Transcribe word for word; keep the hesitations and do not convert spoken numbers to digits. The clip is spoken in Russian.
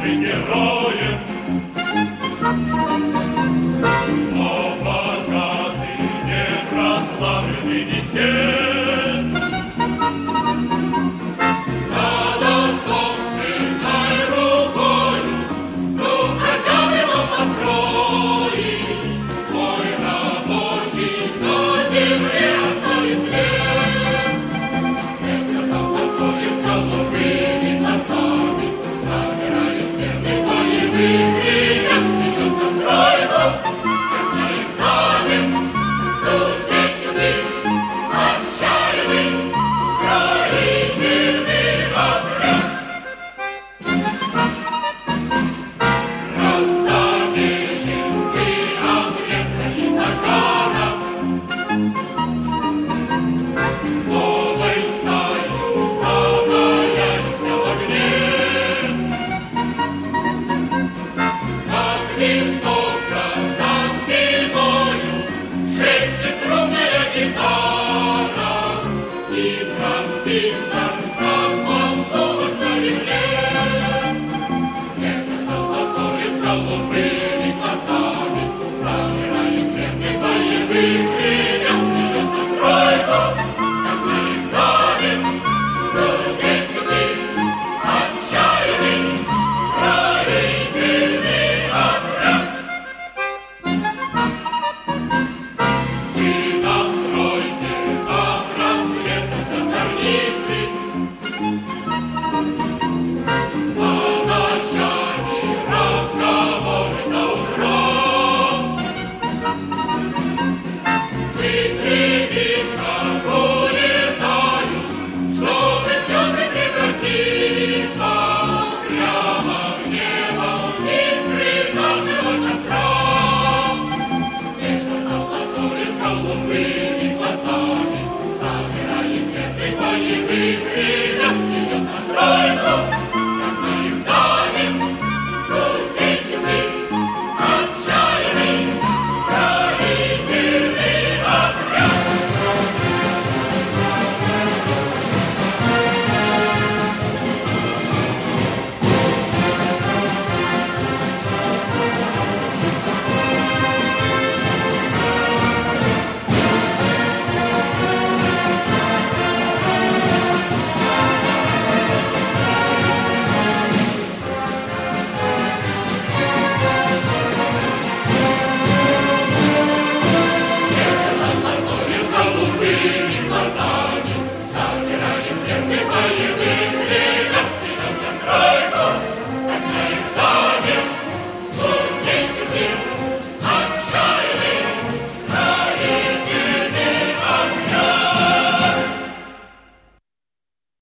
нашим героям. Но пока ты не прославленный десерт, надо собственной рукой, ну хотя бы дом построить, свой рабочий на земле оставить след. Это солдат, который с голубыми глазами собирает верных боевых ребят, идет на стройку, как на экзамен, студенческий, отчаянный, строительный обряд. Разобьем мы ответа и закона, новой стаю загоряемся в огне. Как винтовка за спиною, шестиструнная гитара и транзистор, как ползунок на ремне. Это солдат, который с голубыми глазами собирает верных боевых ребят, идет на стройку, как на экзамен, студенческий, отчаянный, строительный обряд. Мы на стройке от рассвета до зорницы, о начале разговоры до утра. Мы следим, как улетают, чтобы слезы превратиться прямо в небо искры нашего костра. Это солдат, который с голубыми глазами собирает верных боевых ребят, идет на стройку.